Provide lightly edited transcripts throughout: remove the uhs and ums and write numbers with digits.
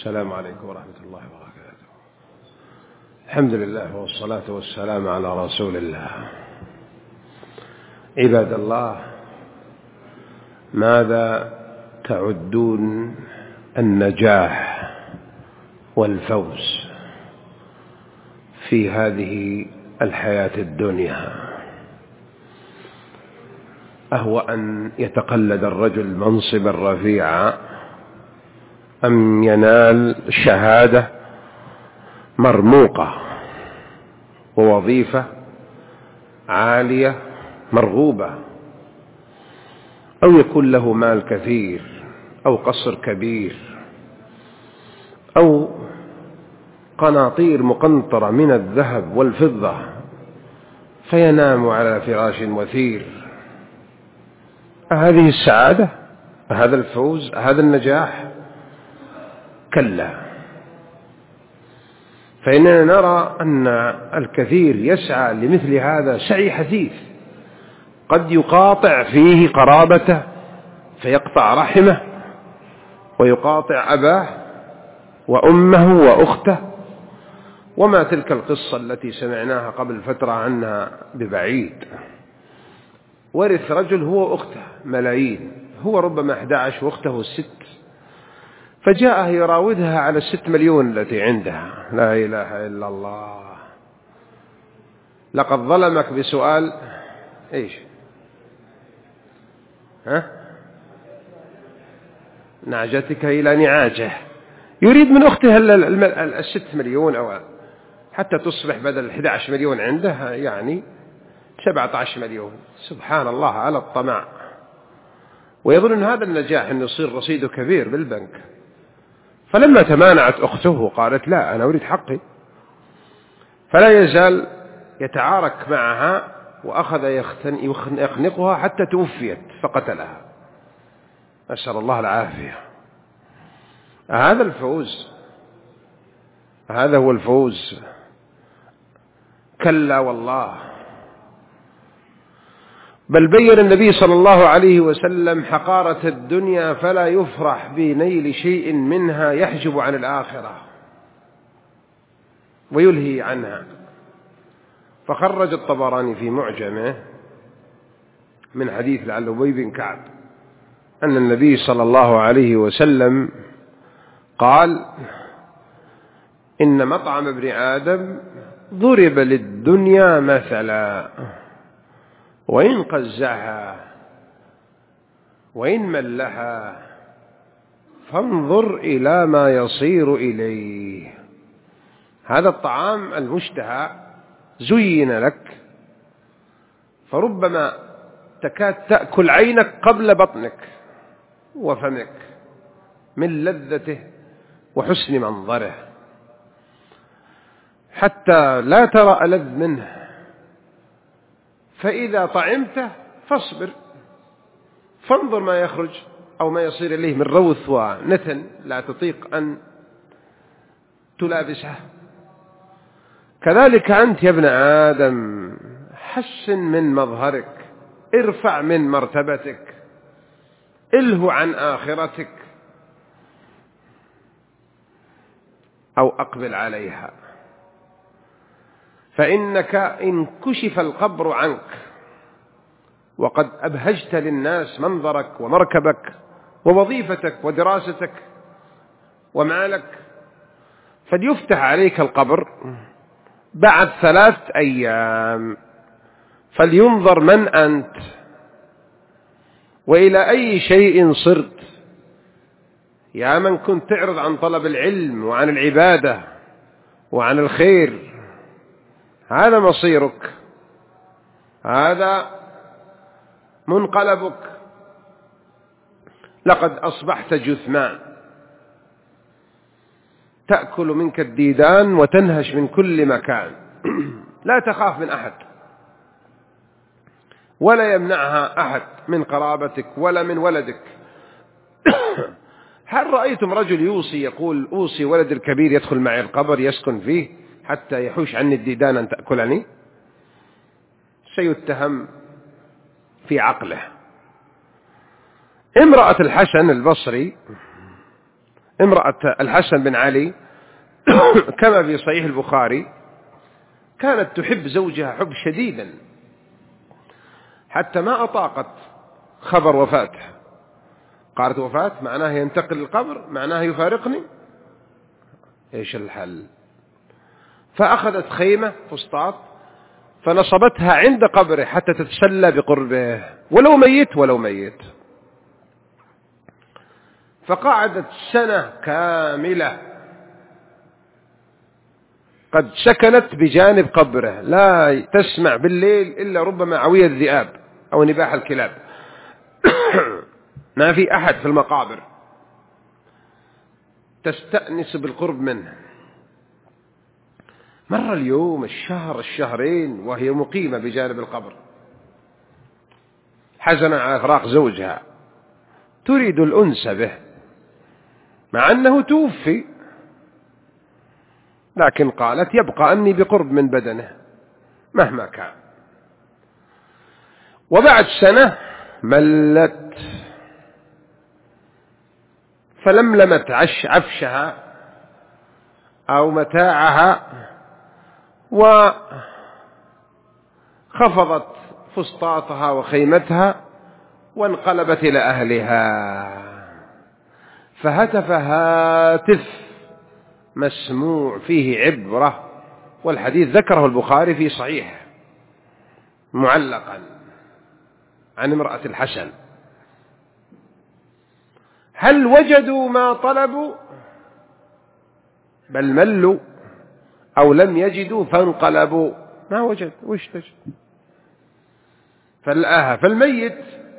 السلام عليكم ورحمة الله وبركاته. الحمد لله والصلاة والسلام على رسول الله. عباد الله، ماذا تعدون النجاح والفوز في هذه الحياة الدنيا؟ أهو أن يتقلد الرجل منصبا رفيعا أم ينال شهادة مرموقة ووظيفة عالية مرغوبة، أو يكون له مال كثير أو قصر كبير أو قناطير مقنطرة من الذهب والفضة فينام على فراش وثير؟ هذه السعادة؟ هذا الفوز؟ هذا النجاح؟ كلا، فإننا نرى أن الكثير يسعى لمثل هذا سعي حثيث، قد يقاطع فيه قرابته فيقطع رحمه، ويقاطع أباه وأمه وأخته. وما تلك القصة التي سمعناها قبل فترة عنها ببعيد؟ ورث رجل هو أخته ملايين، هو ربما 11 وأخته 6، فجاء يراودها على 6 مليون التي عندها. لا إله إلا الله. لقد ظلمك بسؤال إيش؟ نعجتك إلى نعاجه. يريد من أختها 6 مليون، أو حتى تصبح بدل 11 مليون عنده يعني 17 مليون. سبحان الله على الطمع. ويظن أن هذا النجاح أن يصير رصيده كبير بالبنك. فلما تمانعت أخته قالت: لا، أنا أريد حقي. فلا يزال يتعارك معها، وأخذ يخنقها حتى توفيت فقتلها. أسأل الله العافية. هذا الفوز؟ هذا هو الفوز؟ كلا والله. بل بين النبي صلى الله عليه وسلم حقارة الدنيا، فلا يفرح بنيل شيء منها يحجب عن الآخرة ويلهي عنها. فخرج الطبراني في معجمه من حديث لعل أبي بن كعب أن النبي صلى الله عليه وسلم قال: إن مطعم ابن آدم ضرب للدنيا مثلا، وإن قزحها وإن ملها فانظر إلى ما يصير إليه. هذا الطعام المشتهى زين لك، فربما تكاد تأكل عينك قبل بطنك وفمك من لذته وحسن منظره، حتى لا ترى ألذ منه. فإذا طعمته فاصبر، فانظر ما يخرج أو ما يصير إليه من روث ونتن لا تطيق أن تلابسه. كذلك أنت يا ابن آدم، حسن من مظهرك، ارفع من مرتبتك، إلهو عن آخرتك أو أقبل عليها. فإنك إن كشف القبر عنك وقد أبهجت للناس منظرك ومركبك ووظيفتك ودراستك ومالك، فليفتح عليك القبر بعد 3 أيام، فلينظر من أنت وإلى أي شيء صرت. يا من كنت تعرض عن طلب العلم وعن العبادة وعن الخير، هذا مصيرك، هذا منقلبك. لقد أصبحت جثمان، تأكل منك الديدان وتنهش من كل مكان. لا تخاف من أحد، ولا يمنعها أحد من قرابتك ولا من ولدك. هل رأيتم رجل يوصي يقول: أوصي ولد الكبير يدخل معي القبر يسكن فيه حتى يحوش عني الديدان أن تأكلني؟ سيتهم في عقله. امرأة الحسن البصري امرأة الحسن بن علي كما في صحيح البخاري كانت تحب زوجها حب شديدا حتى ما أطاقت خبر وفاته. قالت وفاة معناه ينتقل للقبر، معناه يفارقني، إيش الحل؟ فأخذت خيمة فسطاط فنصبتها عند قبره حتى تتسلى بقربه ولو ميت ولو ميت. فقعدت سنة كاملة قد سكنت بجانب قبره، لا تسمع بالليل إلا ربما عوية الذئاب أو نباح الكلاب. ما في أحد في المقابر، تستأنس بالقرب منه. مر اليوم، الشهر، الشهرين، وهي مقيمة بجانب القبر، حزنا على فراق زوجها، تريد الأنس به مع أنه توفي، لكن قالت يبقى أني بقرب من بدنه مهما كان. وبعد سنة ملت فلملمت عفشها أو متاعها وخفضت فسطاطها وخيمتها وانقلبت إلى أهلها، فهتف هاتف مسموع فيه عبرة، والحديث ذكره البخاري في صحيح معلقا عن امرأة الحسن: هل وجدوا ما طلبوا؟ بل ملوا، أو لم يجدوا فانقلبوا. ما وجد، وش تجد؟ فالميت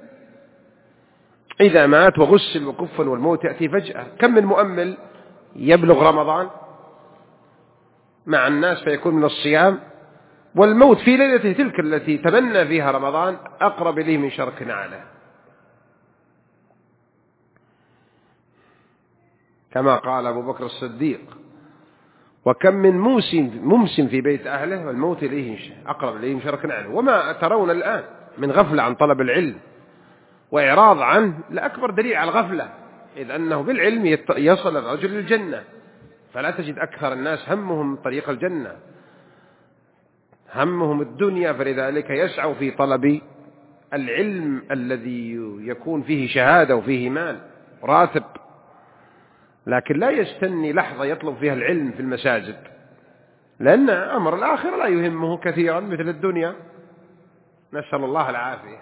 إذا مات وغسل وكفن والموت يأتي فجأة. كم من مؤمل يبلغ رمضان مع الناس فيكون من الصيام، والموت في ليلته تلك التي تمنى فيها رمضان أقرب إليه من شرك نعله، كما قال أبو بكر الصديق: وكم من ممسم في بيت أهله والموت إليه أقرب إليه من شرك نعله. وما ترون الآن من غفلة عن طلب العلم وإعراض عنه لأكبر دليل على الغفلة، إذ أنه بالعلم يصل الرجل للجنة، فلا تجد أكثر الناس همهم طريق الجنة، همهم الدنيا، فلذلك يسعوا في طلب العلم الذي يكون فيه شهادة وفيه مال راتب، لكن لا يستني لحظة يطلب فيها العلم في المساجد، لأن أمر الآخرة لا يهمه كثيرا مثل الدنيا، نسأل الله العافية.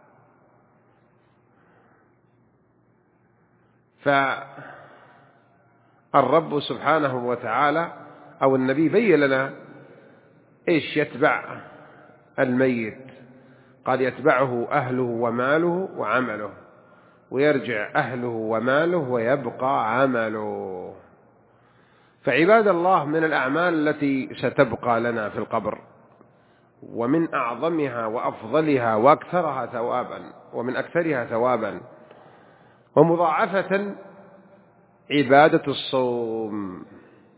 فالرب سبحانه وتعالى أو النبي بين لنا إيش يتبع الميت، قال: يتبعه أهله وماله وعمله، ويرجع أهله وماله ويبقى عمله. فعباد الله، من الأعمال التي ستبقى لنا في القبر ومن أعظمها وأفضلها وأكثرها ثوابا ومن أكثرها ثوابا ومضاعفة عبادة الصوم.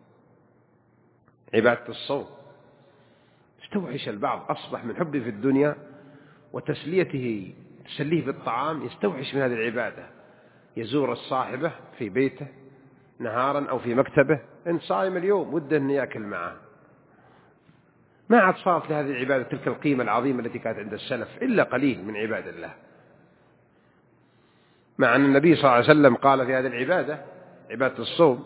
عبادة الصوم استوحش البعض، أصبح من حبه في الدنيا وتسليه بالطعام يستوحش من هذه العبادة، يزور الصاحبة في بيته نهارا أو في مكتبه، إن صائم اليوم وده أن يأكل معه. ما عاد صارت لهذه العبادة تلك القيمة العظيمة التي كانت عند السلف إلا قليل من عباد الله، مع أن النبي صلى الله عليه وسلم قال في هذه العبادة، عبادة الصوم،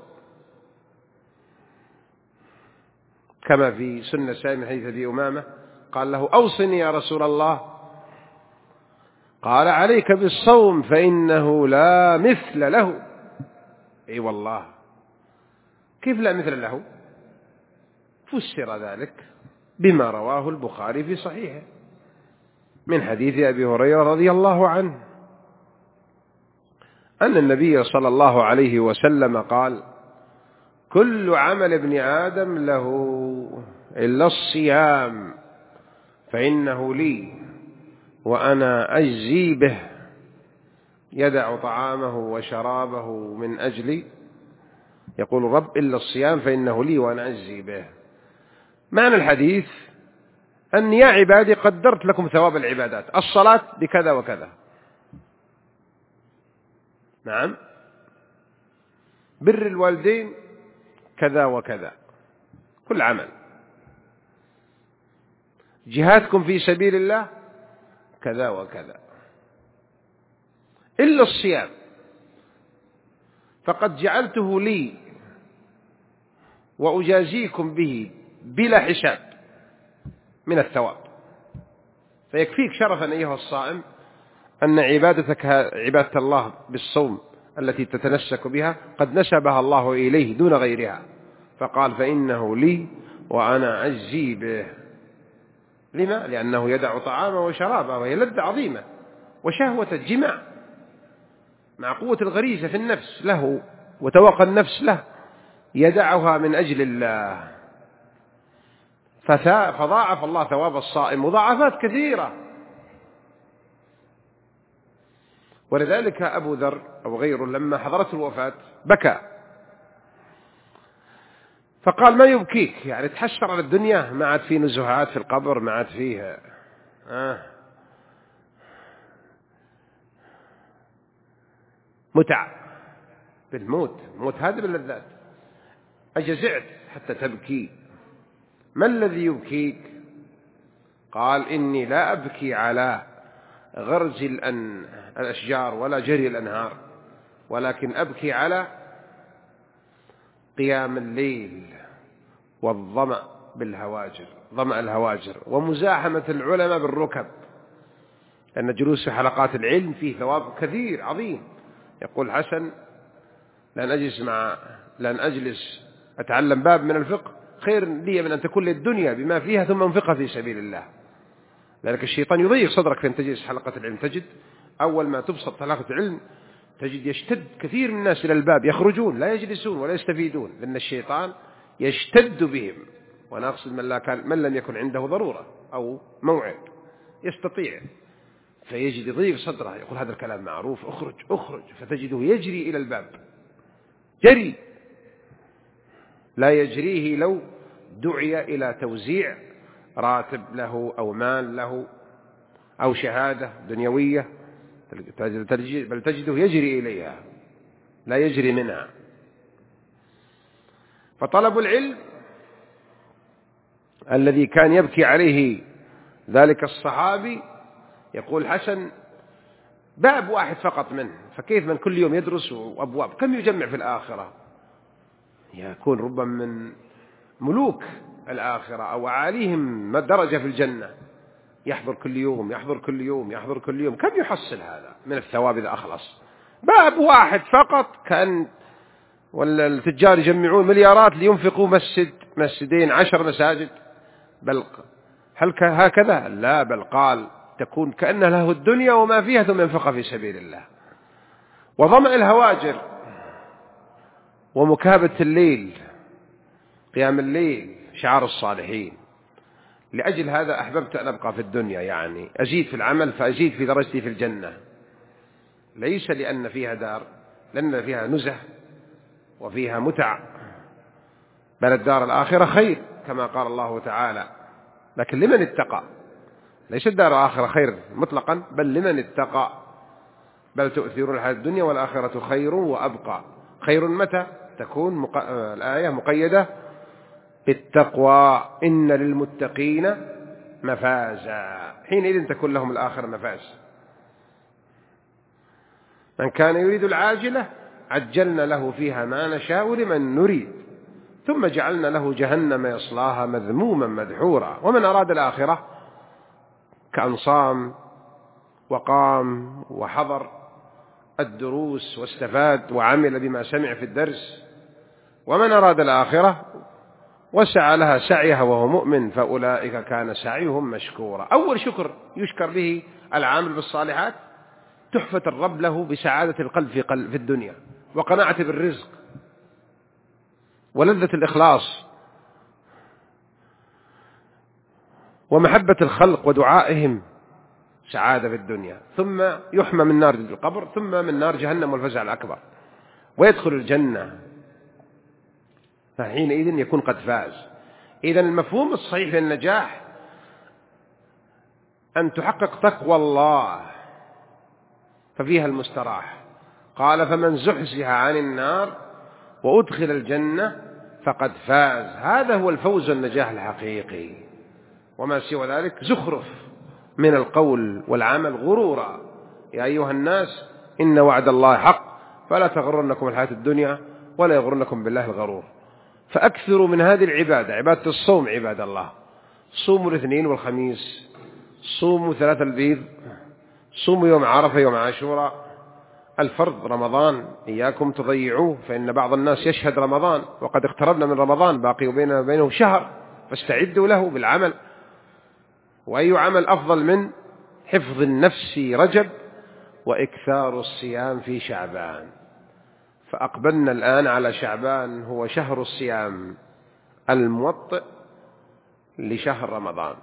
كما في سنة سالم حديث أبي أمامة، قال له: أوصني يا رسول الله. قال: عليك بالصوم فإنه لا مثل له. أي والله، كيف لا مثل له؟ فسر ذلك بما رواه البخاري في صحيحه من حديث أبي هريرة رضي الله عنه أن النبي صلى الله عليه وسلم قال: كل عمل ابن آدم له إلا الصيام فإنه لي وأنا أجزي به، يدع طعامه وشرابه من أجلي، يقول الرب: إلا الصيام فإنه لي وأنا أجزي به. معنى الحديث أن يا عبادي قدرت لكم ثواب العبادات، الصلاة بكذا وكذا، نعم، بر الوالدين كذا وكذا، كل عمل. جهادكم في سبيل الله كذا وكذا، إلا الصيام فقد جعلته لي وأجازيكم به بلا حساب من الثواب. فيكفيك شرفا أيها الصائم أن عبادتك عبادة الله بالصوم التي تتنسك بها قد نسبها الله إليه دون غيرها، فقال فإنه لي وأنا أجزي به. لما؟ لأنه يدع طعامه وشرابه، وهي لذة عظيمة، وشهوة الجماع مع قوة الغريزة في النفس له وتوقع النفس له، يدعها من أجل الله، فضاعف الله ثواب الصائم مضاعفات كثيرة. ولذلك أبو ذر أو غيره لما حضرته الوفاة بكى، فقال ما يبكيك؟ يعني تحسر على الدنيا، ما عاد فيه نزهات في القبر، ما عاد فيه متع بالموت، موت هذا باللذات، أجزعت حتى تبكي. ما الذي يبكيك؟ قال إني لا أبكي على غرز الأشجار ولا جري الأنهار، ولكن أبكي على قيام الليل والظمأ بالهواجر، ظمأ الهواجر، ومزاحمة العلماء بالركب، لأن جلوس في حلقات العلم فيه ثواب كثير عظيم. يقول حسن لأن أجلس أتعلم باب من الفقه خير لي من أن تكون للدنيا بما فيها ثم أنفقها في سبيل الله. لذلك الشيطان يضيق صدرك في أن تجلس حلقة العلم. تجد أول ما تبسط حلقة العلم تجد يشتد كثير من الناس إلى الباب، يخرجون لا يجلسون ولا يستفيدون، لأن الشيطان يشتد بهم. وأنا أقصد من لم يكن عنده ضرورة أو موعد يستطيع، فيجد يضيق صدره، يقول هذا الكلام معروف، أخرج أخرج، فتجده يجري إلى الباب، جري لا يجريه لو دعي إلى توزيع راتب له أو مال له أو شهادة دنيوية، بل تجده يجري إليها لا يجري منها. فطلب العلم الذي كان يبكي عليه ذلك الصحابي، يقول حسن باب واحد فقط منه، فكيف من كل يوم يدرس وأبواب؟ كم يجمع في الآخرة؟ يكون ربما من ملوك الآخرة أو أعاليهم درجة في الجنة، يحضر كل يوم يحضر كل يوم يحضر كل يوم، كم يحصل هذا من الثواب إذا أخلص؟ باب واحد فقط، كان ولا التجار يجمعون مليارات لينفقوا مسجدين 10 مساجد، بل هل هكذا؟ لا، بل قال تكون كأن له الدنيا وما فيها ثم ينفقها في سبيل الله. وظمأ الهواجر ومكابة الليل، قيام الليل شعار الصالحين. لأجل هذا أحببت أن أبقى في الدنيا، يعني أزيد في العمل فأزيد في درجتي في الجنة، ليس لأن فيها دار، لأن فيها نزه وفيها متع، بل الدار الآخرة خير كما قال الله تعالى، لكن لمن اتقى، ليس الدار الآخرة خير مطلقا، بل لمن اتقى. بل تؤثرون الحياة الدنيا والآخرة خير وأبقى. خير متى تكون الآية مقيدة بالتقوى، إن للمتقين مفازا، حينئذ تكون لهم الآخرة مفاز. من كان يريد العاجلة عجلنا له فيها ما نشاء لمن نريد ثم جعلنا له جهنم يصلاها مذموما مدحورا. ومن أراد الآخرة كأن صام وقام وحضر الدروس واستفاد وعمل بما سمع في الدرس. ومن أراد الآخرة وسعى لها سعيها وهو مؤمن فأولئك كان سعيهم مشكورا. أول شكر يشكر به العامل بالصالحات تحفة الرب له بسعادة القلب في الدنيا، وقناعة بالرزق، ولذة الإخلاص، ومحبة الخلق ودعائهم، سعادة في الدنيا، ثم يحمى من نار القبر، ثم من نار جهنم والفزع الأكبر، ويدخل الجنة، فحينئذ يكون قد فاز. إذن المفهوم الصحيح للنجاح أن تحقق تقوى الله ففيها المستراح. قال فمن زحزح عن النار وأدخل الجنة فقد فاز. هذا هو الفوز والنجاح الحقيقي، وما سوى ذلك زخرف من القول والعمل غرورا. يا أيها الناس إن وعد الله حق فلا تغرنكم الحياة الدنيا ولا يغرنكم بالله الغرور. فأكثروا من هذه العبادة، عبادة الصوم عباد الله. صوموا الاثنين والخميس، صوموا 3 البيض، صوموا يوم عرفة يوم عاشوراء. الفرض رمضان إياكم تضيعوه، فإن بعض الناس يشهد رمضان وقد اقتربنا من رمضان، باقي بيننا وبينه شهر، فاستعدوا له بالعمل. وأي عمل أفضل من حفظ النفس رجب وإكثار الصيام في شعبان؟ فأقبلنا الآن على شعبان، هو شهر الصيام الموطئ لشهر رمضان.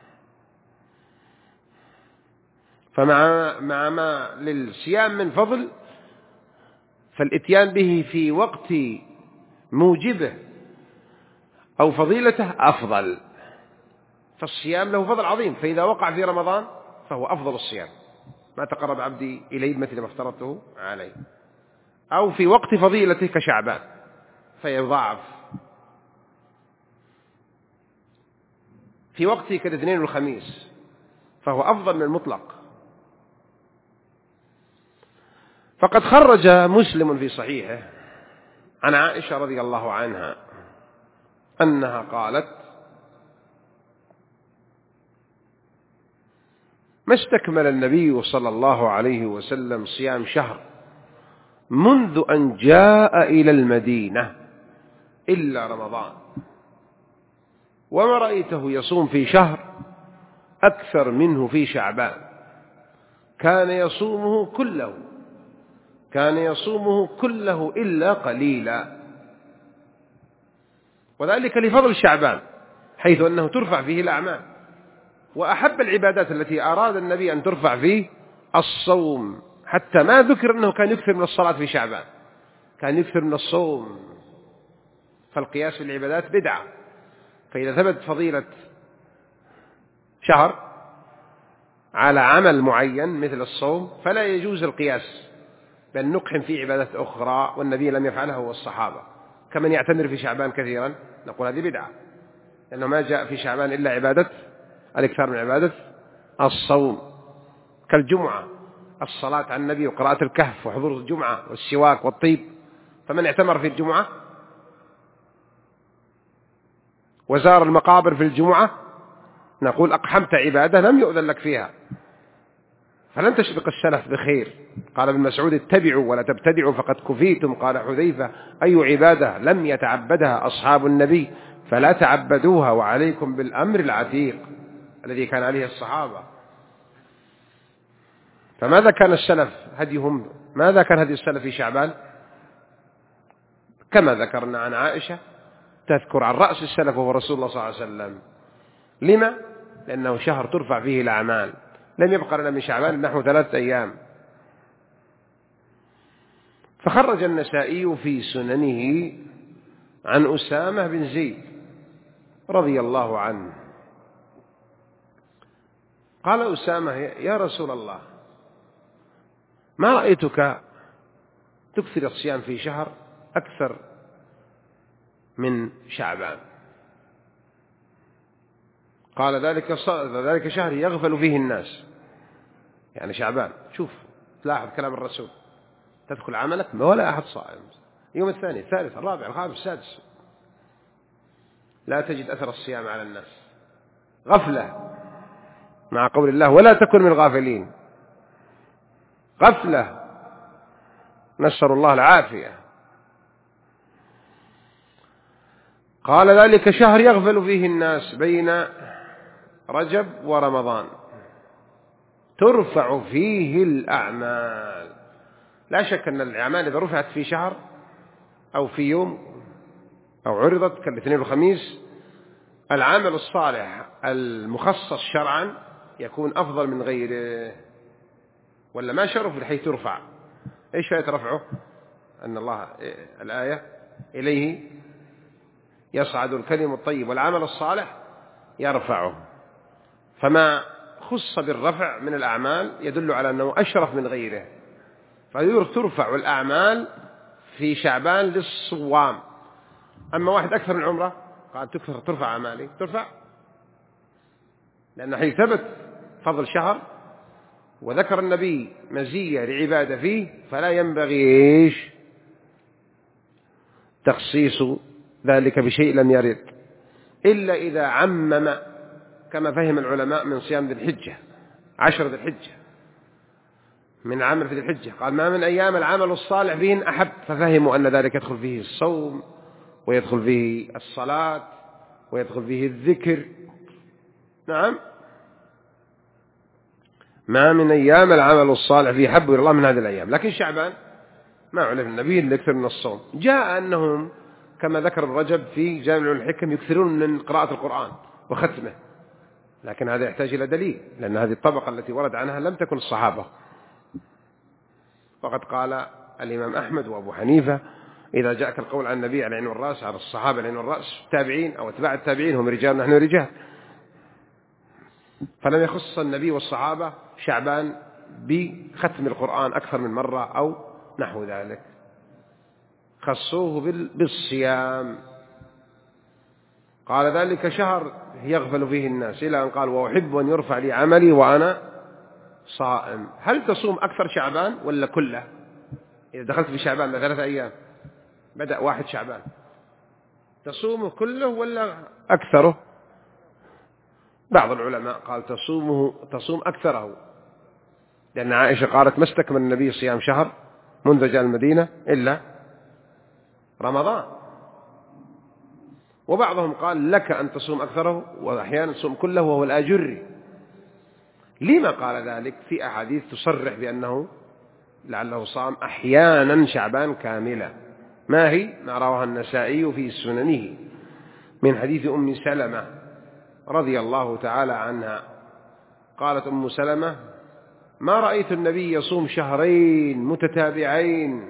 فمع ما للصيام من فضل، فالاتيان به في وقت موجبه أو فضيلته أفضل. فالصيام له فضل عظيم، فإذا وقع في رمضان فهو أفضل الصيام، ما تقرب عبدي إلي بمثل ما افترضته عليه. أو في وقت فضيلته كشعبان فيضاعف، في وقته كالاثنين والخميس فهو أفضل من المطلق. فقد خرج مسلم في صحيحه عن عائشة رضي الله عنها أنها قالت: ما استكمل النبي صلى الله عليه وسلم صيام شهر منذ أن جاء إلى المدينة إلا رمضان، وما رأيته يصوم في شهر أكثر منه في شعبان، كان يصومه كله إلا قليلا. وذلك لفضل شعبان، حيث أنه ترفع فيه الأعمال. وأحب العبادات التي أراد النبي أن ترفع فيه الصوم، حتى ما ذكر أنه كان يكثر من الصلاة في شعبان، كان يكثر من الصوم. فالقياس في العبادات بدعة، فإذا ثبت فضيلة شهر على عمل معين مثل الصوم فلا يجوز القياس، بل نقحم في عبادات أخرى والنبي لم يفعلها والصحابة، كمن يعتمر في شعبان كثيرا نقول هذه بدعة، لأنه ما جاء في شعبان إلا عبادة الإكثار من عبادة الصوم، كالجمعة، الصلاة على النبي وقراءة الكهف وحضور الجمعة والسواك والطيب. فمن اعتمر في الجمعة وزار المقابر في الجمعة نقول أقحمت عبادة لم يؤذن لك فيها، فلن تسبق السلف بخير. قال ابن مسعود: اتبعوا ولا تبتدعوا فقد كفيتم. قال حذيفة: أي عبادة لم يتعبدها أصحاب النبي فلا تعبدوها، وعليكم بالأمر العتيق الذي كان عليه الصحابة. فماذا كان السلف هديهم؟ ماذا كان هدي السلف في شعبان؟ كما ذكرنا عن عائشة تذكر عن رأس السلف وهو رسول الله صلى الله عليه وسلم. لما؟ لأنه شهر ترفع فيه الأعمال، لم يبقى لنا من شعبان نحو 3 أيام. فخرج النسائي في سننه عن أسامة بن زيد رضي الله عنه قال أسامة: يا رسول الله، ما رأيتك تكثر الصيام في شهر أكثر من شعبان. قال: ذلك شهر يغفل فيه الناس، يعني شعبان. شوف تلاحظ كلام الرسول، تدخل عملك ولا أحد صائم، يوم الثاني الثالث الرابع الخامس السادس لا تجد أثر الصيام على الناس، غفلة، مع قول الله: ولا تكن من الغافلين. غفلة، نسأل الله العافية. قال: ذلك شهر يغفل فيه الناس بين رجب ورمضان، ترفع فيه الأعمال. لا شك أن الأعمال إذا رفعت في شهر أو في يوم أو عرضت كالاثنين والخميس، العمل الصالح المخصص شرعا يكون أفضل من غيره. ولا ما شرف بحيث ترفع. إيش فائدة رفعه؟ أن الله الآية: إليه يصعد الكلم الطيب والعمل الصالح يرفعه. فما خص بالرفع من الأعمال يدل على أنه أشرف من غيره، فترفع الأعمال في شعبان للصوام. أما واحد أكثر من عمره قال ترفع أعمالي، ترفع، لأن حين ثبت فضل شهر وذكر النبي مزية لعبادة فيه فلا ينبغي تخصيص ذلك بشيء لم يرد، إلا إذا عمم كما فهم العلماء من صيام ذي الحجة، 10 ذي الحجة من عمل في ذي الحجة، قال ما من أيام العمل الصالح فيهن أحب، ففهموا أن ذلك يدخل فيه الصوم ويدخل فيه الصلاة ويدخل فيه الذكر. نعم، ما من أيام العمل الصالح فيه أحب إلى الله من هذه الأيام. لكن شعبان ما علم النبي اللي يكثر من الصوم. جاء أنهم كما ذكر الرجب في جامع الحكم يكثرون من قراءة القرآن وختمه، لكن هذا يحتاج إلى دليل، لأن هذه الطبقة التي ورد عنها لم تكن الصحابة. وقد قال الإمام أحمد وأبو حنيفة إذا جاءك القول عن النبي على العين والرأس، على الصحابة على العين والرأس، التابعين أو اتباع التابعين هم رجال نحن رجال، فلم يخص النبي والصحابة شعبان بختم القرآن أكثر من مرة أو نحو ذلك، خصوه بالصيام. قال ذلك شهر يغفل فيه الناس، إلى أن قال وأحب أن يرفع لي عملي وأنا صائم. هل تصوم أكثر شعبان ولا كله؟ إذا دخلت في شعبان 3 أيام بدأ 1 شعبان، تصومه كله ولا أكثره؟ بعض العلماء قال تصوم أكثره، لأن عائشة قالت ما استكمل النبي صيام شهر منذ جاء المدينة إلا رمضان. وبعضهم قال لك أن تصوم أكثره وأحيانا تصوم كله، وهو الآجري. لما قال ذلك؟ في أحاديث تصرح بأنه لعله صام أحيانا شعبان كاملا. ما هي؟ ما رواه النسائي في سننه من حديث أم سلمة رضي الله تعالى عنها، قالت أم سلمة ما رأيت النبي يصوم 2 شهرين متتابعين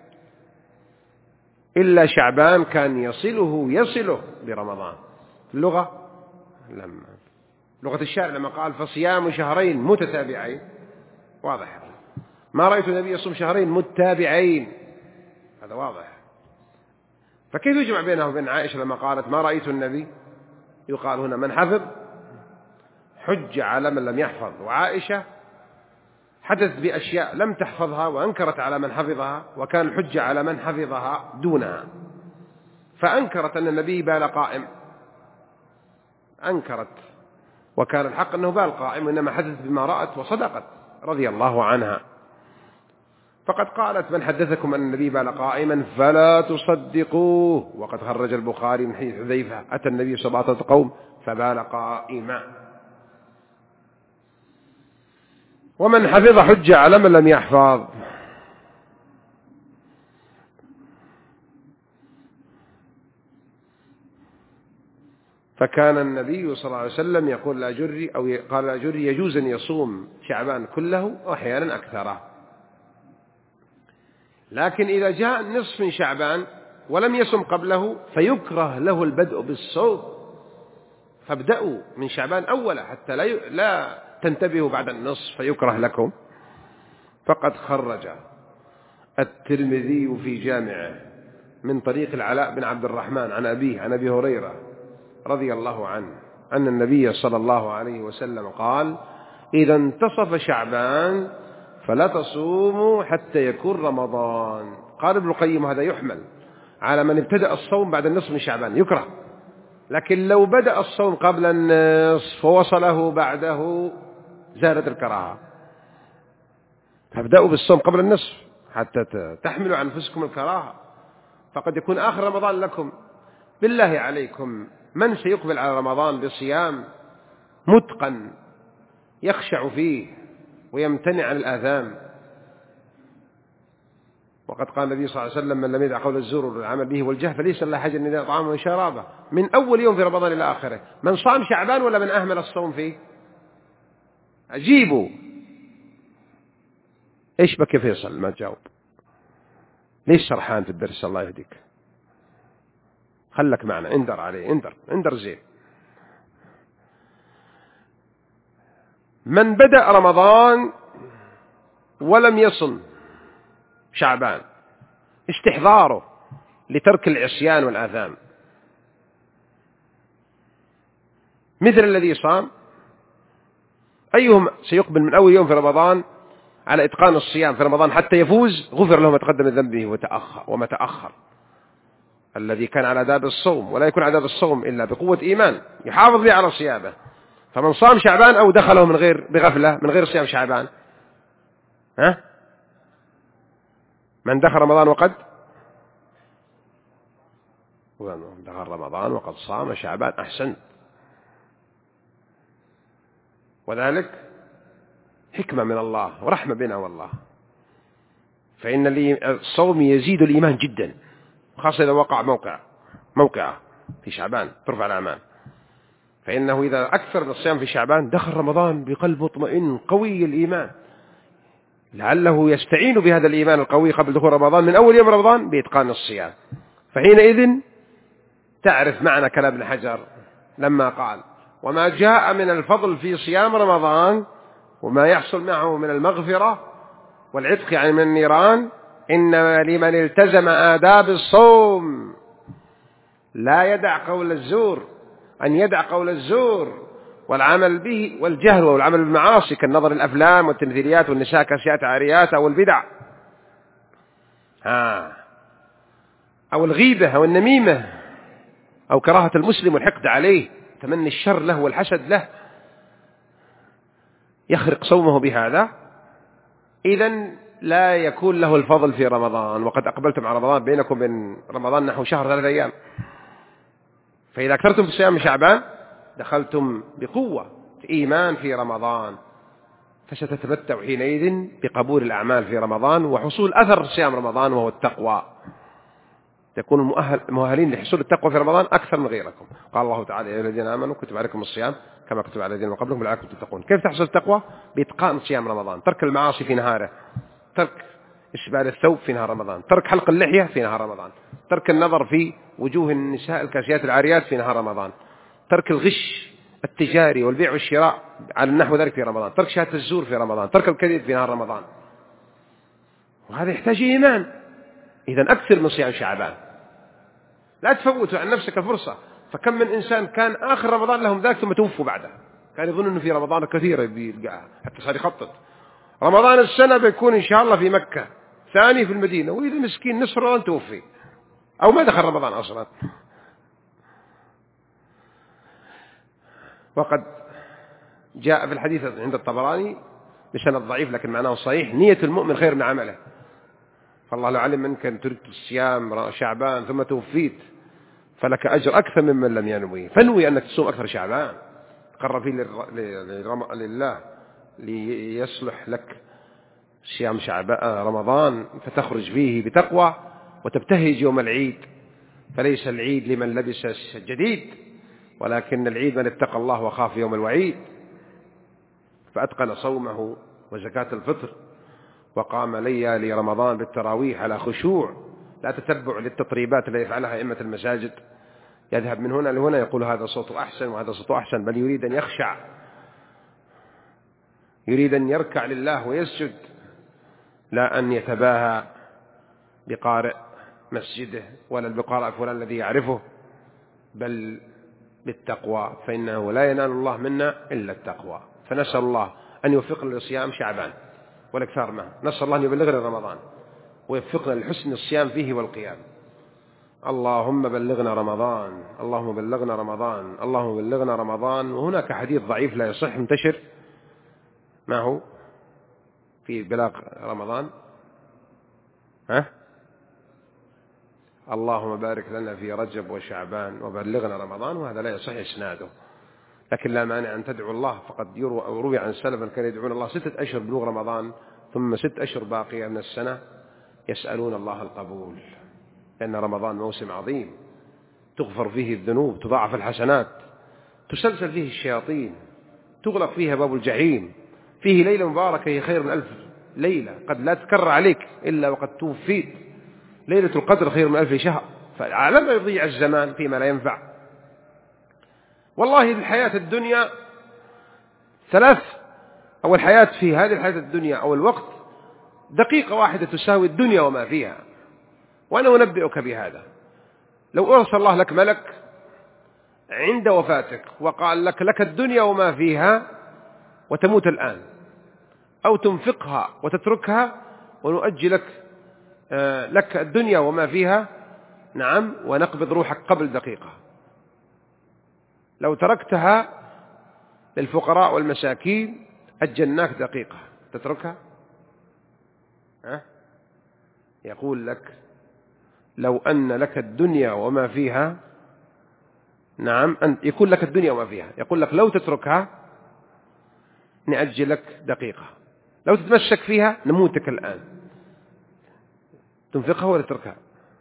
إلا شعبان كان يصله برمضان. اللغة لغة الشارع لما قال فصيام 2 شهرين متتابعين واضح، ما رأيت النبي يصوم 2 شهرين متتابعين، هذا واضح. فكيف يجمع بينه وبين عائشة لما قالت ما رأيت النبي؟ يقال هنا من حفظ حج على من لم يحفظ، وعائشة حدث بأشياء لم تحفظها وأنكرت على من حفظها، وكان الحجة على من حفظها دونها، فأنكرت أن النبي بال قائم، أنكرت، وكان الحق أنه بال قائم، وإنما حدث بما رأت وصدقت رضي الله عنها. فقد قالت من حدثكم أن النبي بال قائما فلا تصدقوه. وقد خرج البخاري من حديث حذيفة أتى النبي 7 قوم فبال قائما. ومن حفظ حج على من لم يحفظ. فكان النبي صلى الله عليه وسلم يقول الأجري أو قال الأجري يجوز أن يصوم شعبان كله وأحيانا أكثره، لكن إذا جاء نصف من شعبان ولم يصم قبله فيكره له البدء بالصوم، فابدأوا من شعبان أولا حتى لا تنتبهوا بعد النصف فيكره لكم. فقد خرج الترمذي في جامعه من طريق العلاء بن عبد الرحمن عن أبيه عن أبي هريرة رضي الله عنه أن النبي صلى الله عليه وسلم قال إذا انتصف شعبان فلا تصوموا حتى يكون رمضان. قال ابن القيم هذا يحمل على من ابتدأ الصوم بعد النصف من شعبان يكره، لكن لو بدأ الصوم قبل النصف ووصله بعده زادت الكراهة. فابدأوا بالصوم قبل النصف حتى تحملوا عن أنفسكم الكراهة، فقد يكون آخر رمضان لكم. بالله عليكم من سيقبل على رمضان بصيام متقن يخشع فيه ويمتنع عن الآثام؟ وقد قال النبي صلى الله عليه وسلم من لم يدع قول الزور والعمل به والجهل فليس له حاجة أن يدع طعامه وشرابه من أول يوم في رمضان إلى آخره. من صام شعبان ولا من أهمل الصوم فيه؟ أجيبوا. إيش بك فيصل ما تجاوب؟ ليش سرحان في الدرس؟ الله يهديك، خلك معنا، اندر عليه، اندر زين. من بدأ رمضان ولم يصم شعبان استحضاره لترك العصيان والآثام، مثل الذي صام. أيهم سيقبل من أول يوم في رمضان على إتقان الصيام في رمضان حتى يفوز، غفر له ما تقدم من ذنبه وما تأخر. الذي كان على آداب الصوم، ولا يكون آداب الصوم إلا بقوة إيمان يحافظ به على صيامه. فمن صام شعبان أو دخله بغفلة من غير صيام شعبان، من دخل رمضان دخل رمضان وقد صام شعبان، أحسن. وذلك حكمة من الله ورحمة بنا والله. فإن الصوم يزيد الإيمان جدا، خاصة إذا وقع موقعه في شعبان ترفع الأعمال. فإنه إذا أكثر من الصيام في شعبان دخل رمضان بقلب مطمئن قوي الإيمان، لعله يستعين بهذا الإيمان القوي قبل دخول رمضان من أول يوم رمضان بإتقان الصيام. فحينئذ تعرف معنى كلام ابن حجر لما قال: وما جاء من الفضل في صيام رمضان وما يحصل معه من المغفرة والعتق عن من النيران، إنما لمن التزم آداب الصوم لا يدع قول الزور، أن يدع قول الزور والعمل به والجهل والعمل بالمعاصي كالنظر الأفلام والتمثيليات والنساء كاسيات عاريات أو البدع أو الغيبة أو النميمة أو كراهة المسلم والحقد عليه، تمني الشر له والحسد له، يخرق صومه بهذا. إذن لا يكون له الفضل في رمضان، وقد أقبلتم على رمضان بينكم بين رمضان نحو شهر 3 أيام. فإذا أكثرتم في صيام شعبان دخلتم بقوة إيمان في رمضان، فستتمتع حينئذ بقبول الأعمال في رمضان وحصول أثر صيام رمضان وهو التقوى. تكونوا مؤهلين لحصول التقوى في رمضان أكثر من غيركم. قال الله تعالى: يا الذين آمنوا كتب عليكم الصيام كما كتب على الذين من قبلكم لعلكم تتقون. كيف تحصل التقوى؟ بإتقان صيام رمضان، ترك المعاصي في نهاره، ترك إسبال الثوب في نهار رمضان، ترك حلق اللحية في نهار رمضان، ترك النظر في وجوه النساء الكاسيات العاريات في نهار رمضان، ترك الغش التجاري والبيع والشراء على النحو ذلك في رمضان، ترك شهادة الزور في رمضان، ترك الكذب في نهار رمضان. وهذا يحتاج إيمان. إذن أكثر من صيام شعبان، لا تفوتوا عن نفسك الفرصة. فكم من إنسان كان آخر رمضان لهم ذاك ثم توفوا بعده، كان يظن أنه في رمضان كثيرة بيلقاها، حتى صار يخطط رمضان السنة بيكون إن شاء الله في مكة، ثاني في المدينة، وإذا مسكين نصف رمضان توفي أو ما دخل رمضان أصلا. وقد جاء في الحديث عند الطبراني بسند ضعيف لكن معناه صحيح: نية المؤمن خير من عمله. فالله لو علم منك أن تريد الصيام شعبان ثم توفيت فلك أجر أكثر ممن لم ينوي. فنوي أنك تصوم أكثر شعبان، قرر فيه لله ليصلح لك صيام شعبان رمضان، فتخرج فيه بتقوى وتبتهج يوم العيد. فليس العيد لمن لبس جديد، ولكن العيد من اتقى الله وخاف يوم الوعيد. فأتقن صومه وزكاة الفطر وقام ليالي رمضان بالتراويح على خشوع، لا تتبع للتطريبات التي يفعلها أئمة المساجد، يذهب من هنا لهنا يقول هذا صوت أحسن وهذا صوت أحسن، بل يريد أن يخشع، يريد أن يركع لله ويسجد، لا أن يتباهى بقارئ مسجده ولا بقارئ فلان الذي يعرفه، بل بالتقوى، فإنه لا ينال الله منا إلا التقوى. فنسأل الله أن يوفقنا لصيام شعبان والإكثار منه، نسأل الله أن يبلغنا رمضان ويوفقنا لحسن الصيام فيه والقيام. اللهم بلغنا رمضان، اللهم بلغنا رمضان، اللهم بلغنا رمضان. وهناك حديث ضعيف لا يصح منتشر، ما هو في بلاغ رمضان؟ اللهم بارك لنا في رجب وشعبان وبلغنا رمضان، وهذا لا يصح إسناده، لكن لا مانع أن تدعو الله. فقد روي عن سلفا كانوا يدعون الله 6 أشهر بلوغ رمضان ثم 6 أشهر باقية من السنة يسألون الله القبول، لأن رمضان موسم عظيم تغفر فيه الذنوب، تضاعف الحسنات، تسلسل فيه الشياطين، تغلق فيها باب الجحيم، فيه ليلة مباركة هي خير من 1000 ليلة قد لا تكرر عليك إلا وقد توفيت، ليلة القدر خير من 1000 شهر. فعلى ما يضيع الزمان فيما لا ينفع. والله الحياة الدنيا 3، أو الحياة في هذه الحياة الدنيا أو الوقت دقيقة واحدة تساوي الدنيا وما فيها. وأنا أنبئك بهذا. لو أرسل الله لك ملك عند وفاتك وقال لك الدنيا وما فيها وتموت الآن، أو تنفقها وتتركها ونؤجل لك الدنيا وما فيها، نعم، ونقبض روحك قبل دقيقة. لو تركتها للفقراء والمساكين أجلناك دقيقة، تتركها؟ يقول لك لو أن لك الدنيا وما فيها، نعم، أن يكون لك الدنيا وما فيها، يقول لك لو تتركها نأجل لك دقيقة، لو تتمسك فيها نموتك الآن. تنفقها ولا تتركها؟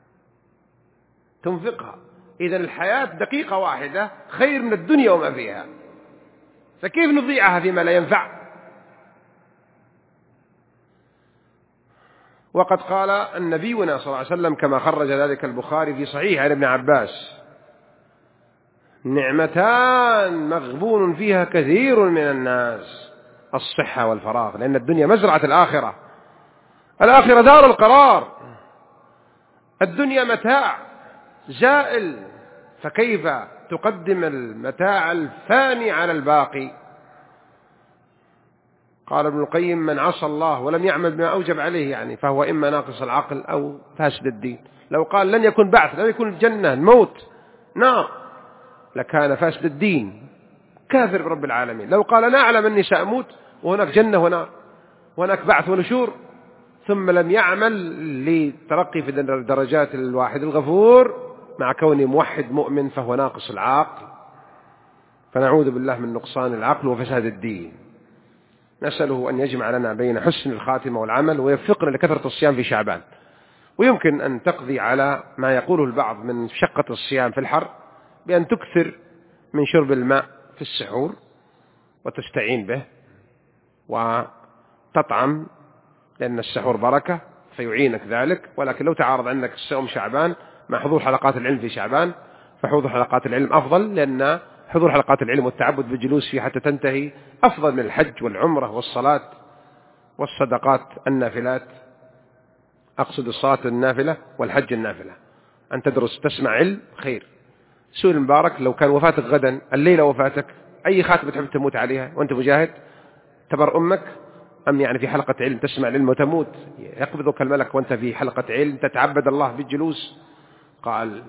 تنفقها. إذن الحياة دقيقة واحدة خير من الدنيا وما فيها، فكيف نضيعها فيما لا ينفع؟ وقد قال النبينا صلى الله عليه وسلم كما خرج ذلك البخاري في صحيح عن ابن عباس: نعمتان مغبون فيها كثير من الناس، الصحة والفراغ، لأن الدنيا مزرعة الآخرة، الآخرة دار القرار، الدنيا متاع زائل، فكيف تقدم المتاع الفاني على الباقي؟ قال ابن القيم: من عصى الله ولم يعمل بما أوجب عليه يعني فهو إما ناقص العقل أو فاسد الدين. لو قال لن يكون بعث، لن يكون الجنة، الموت، نار، لكان فاسد الدين، كافر برب العالمين. لو قال أنا أعلم أني سأموت وهناك جنة ونار وهناك بعث ونشور، ثم لم يعمل لترقي في درجات الواحد الغفور مع كونه موحد مؤمن، فهو ناقص العقل. فنعوذ بالله من نقصان العقل وفساد الدين. نسأله أن يجمع لنا بين حسن الخاتمة والعمل، ويوفقنا لكثرة الصيام في شعبان. ويمكن أن تقضي على ما يقوله البعض من شقة الصيام في الحر بأن تكثر من شرب الماء في السحور وتستعين به، وتطعم، لأن السحور بركة فيعينك ذلك. ولكن لو تعارض عندك الصوم شعبان مع حضور حلقات العلم في شعبان، فحضور حلقات العلم أفضل، لأن حضور حلقات العلم والتعبد بالجلوس فيه حتى تنتهي أفضل من الحج والعمرة والصلاة والصدقات النافلات. أقصد الصلاة النافلة والحج النافلة. أن تدرس تسمع علم خير. سؤال مبارك: لو كان وفاتك غدا، الليلة وفاتك، أي خاتمة تحب تموت عليها وأنت مجاهد؟ تبر أمك أم يعني في حلقة علم تسمع العلم وتموت؟ يقبضك الملك وأنت في حلقة علم تتعبد الله بالجلوس. قال: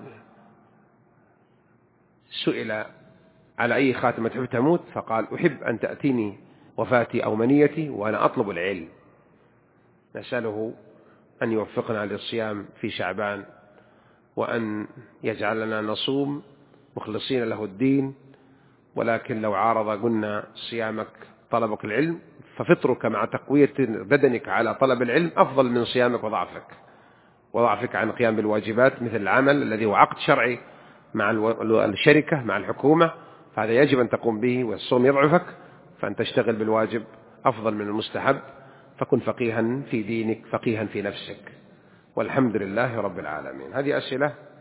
سئل على أي خاتمة تحب تموت؟ فقال: أحب أن تأتيني وفاتي أو منيتي وأنا أطلب العلم. نسأله أن يوفقنا للصيام في شعبان، وأن يجعلنا نصوم مخلصين له الدين. ولكن لو عارض قلنا صيامك طلبك العلم، ففطرك مع تقوية بدنك على طلب العلم أفضل من صيامك وضعفك عن قيام بالواجبات، مثل العمل الذي هو عقد شرعي مع الشركة مع الحكومة، فهذا يجب أن تقوم به، والصوم يضعفك، فأن تشتغل بالواجب أفضل من المستحب. فكن فقيها في دينك، فقيها في نفسك، والحمد لله رب العالمين. هذه أسئلة